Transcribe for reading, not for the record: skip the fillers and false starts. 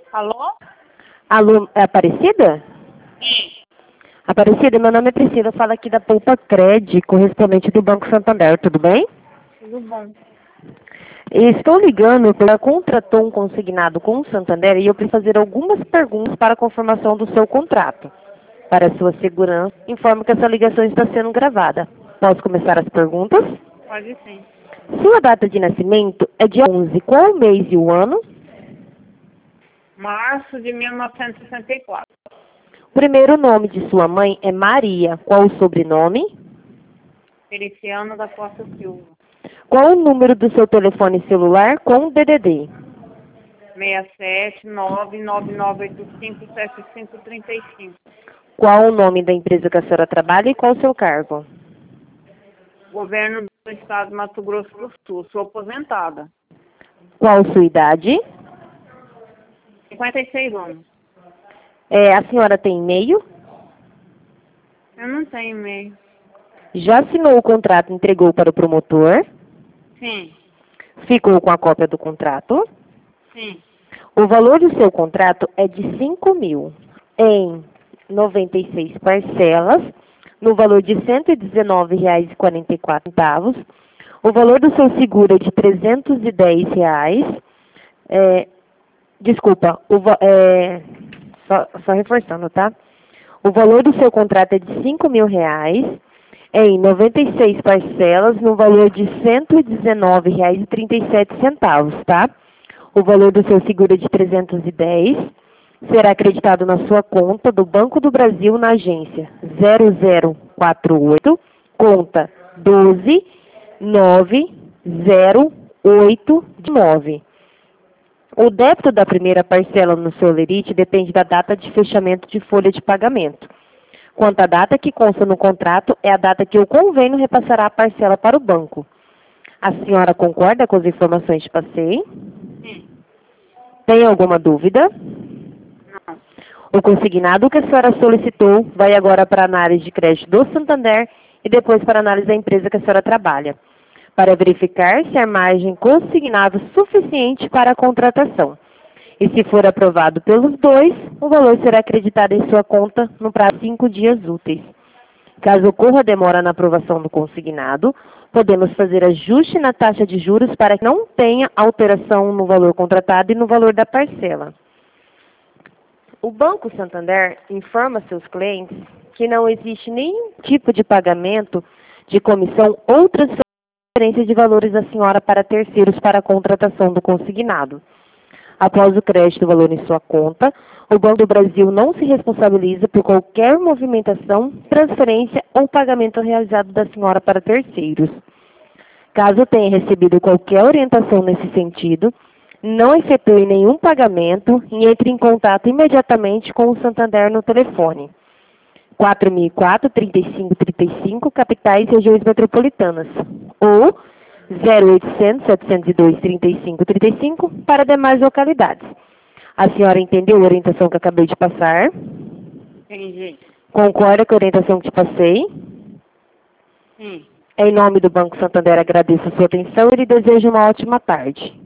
Alô? Alô, é Aparecida? Aparecida, meu nome é Priscila, eu falo aqui da Poupa Cred, correspondente do Banco Santander, tudo bem? Tudo bom. Estou ligando porque ela contratou um consignado com o Santander e eu preciso fazer algumas perguntas para a confirmação do seu contrato. Para sua segurança, informo que essa ligação está sendo gravada. Posso começar as perguntas? Pode sim. Sua data de nascimento é dia 11, qual o mês e o ano? Março de 1964. O primeiro nome de sua mãe é Maria, qual o sobrenome? Feliciano da Costa Silva. Qual o número do seu telefone celular com DDD? 67999857535. Qual o nome da empresa que a senhora trabalha e qual o seu cargo? Governo do Estado de Mato Grosso do Sul. Sou aposentada. Qual sua idade? 56 anos. A senhora tem e-mail? Eu não tenho e-mail. Já assinou o contrato e entregou para o promotor? Sim. Ficou com a cópia do contrato? Sim. O valor do seu contrato é de 5.000 em 96 parcelas, no valor de R$ 119,44. O valor do seu seguro é de R$ 310. Desculpa, só reforçando, tá? O valor do seu contrato é de R$ 5.000 em 96 parcelas, no valor de R$ 119,37, tá? O valor do seu seguro é de 310, será acreditado na sua conta do Banco do Brasil na agência 0048, conta 1290819. O débito da primeira parcela no seu lerite depende da data de fechamento de folha de pagamento. Quanto à data que consta no contrato, é a data que o convênio repassará a parcela para o banco. A senhora concorda com as informações que passei? Sim. Tem alguma dúvida? Não. O consignado que a senhora solicitou vai agora para a análise de crédito do Santander e depois para a análise da empresa que a senhora trabalha, para verificar se a margem consignada é suficiente para a contratação. E se for aprovado pelos dois, o valor será acreditado em sua conta no prazo de 5 dias úteis. Caso ocorra demora na aprovação do consignado, podemos fazer ajuste na taxa de juros para que não tenha alteração no valor contratado e no valor da parcela. O Banco Santander informa seus clientes que não existe nenhum tipo de pagamento de comissão ou transferência de valores da senhora para terceiros para a contratação do consignado. Após o crédito do valor em sua conta, o Banco do Brasil não se responsabiliza por qualquer movimentação, transferência ou pagamento realizado da senhora para terceiros. Caso tenha recebido qualquer orientação nesse sentido, não efetue nenhum pagamento e entre em contato imediatamente com o Santander no telefone 4004-3535, capitais e regiões metropolitanas, ou 0800 702 3535 para demais localidades. A senhora entendeu a orientação que acabei de passar? Entendi. Concorda com a orientação que te passei? Sim. Em nome do Banco Santander, agradeço a sua atenção e lhe desejo uma ótima tarde.